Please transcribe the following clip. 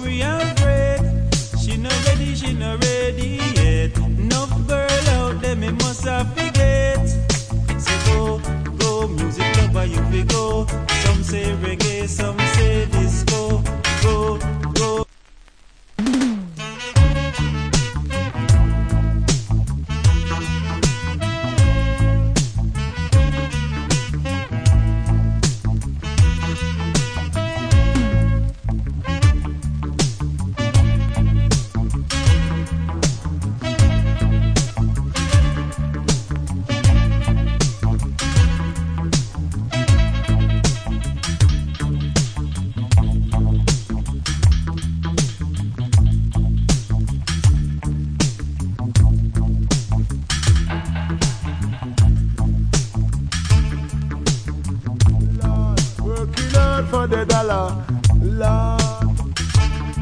worry and fret. She not ready yet. Enough girl out there, me must have forget. So go, music lover, you fi go. Some say reggae, some say disco. Go. For the dollar, Lord.